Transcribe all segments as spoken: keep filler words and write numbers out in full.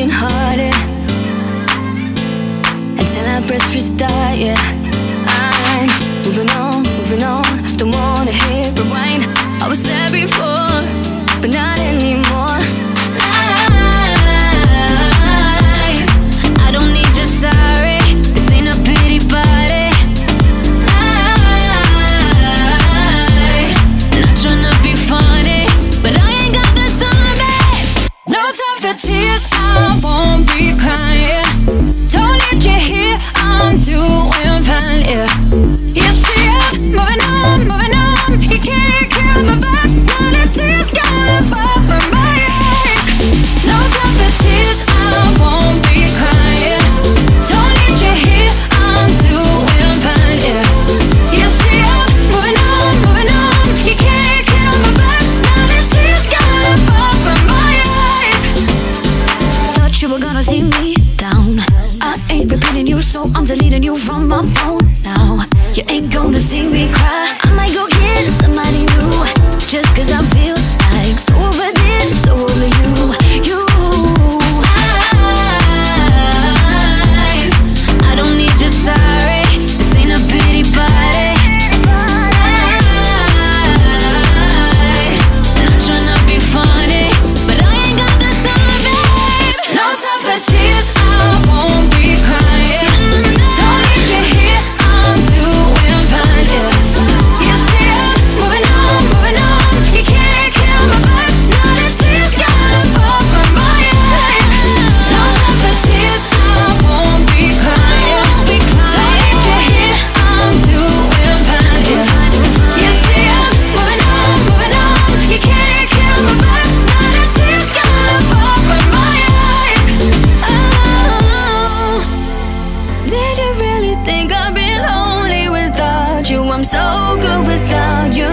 broken hearted until I press restart, yeah. I'm moving on, moving on, don't wanna hit rewind. I was there before, but not anymore. I, I don't need your sorry, this ain't a pity party. I, not tryna be funny, but I ain't got the time, babe. No time for tears, I won't be crying. Don't need you here, I'm doing fine, yeah. You see I'm moving on, moving on. You can't kill my back, now the tears gotta fall from my eyes. No time for tears, I won't be crying. Don't need you here, I'm doing fine, yeah. You see I'm moving on, moving on. You can't kill my back, now the tears gotta fall from my eyes. Thought you were gonna see me down. I ain't repeating you, so I'm deleting you from my phone now. You ain't gonna see me cry. I might go get somebody new, just cause I feel like so over this, so over you. You, I, I don't need your sorry, this ain't a pity party. I, not tryna be funny, but I ain't got the time, babe. No time for tears, I won't be crying. Don't need you here, I'm doing fine, yeah. You see I'm moving on, moving on. You can't kill my vibe, now the tears gotta fall from my eyes. No time for tears, I won't be crying. Don't need you here, I'm doing fine, yeah. You see I'm moving on, moving on. You can't kill my vibe, now the tears gotta fall from my eyes. Oh, did you really think I'd be lonely without you? I'm so good without you.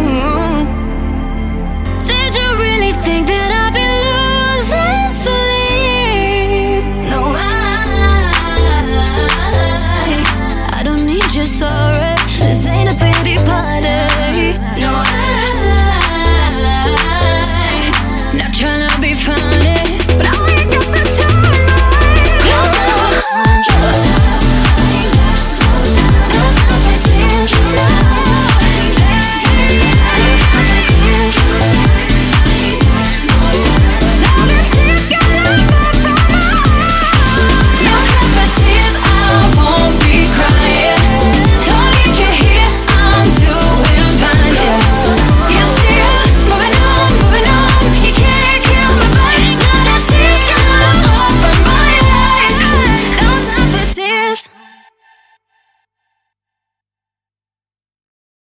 Did you really think that I'd be losing sleep? No, I, I don't need your sorry, this ain't a pity party. No, I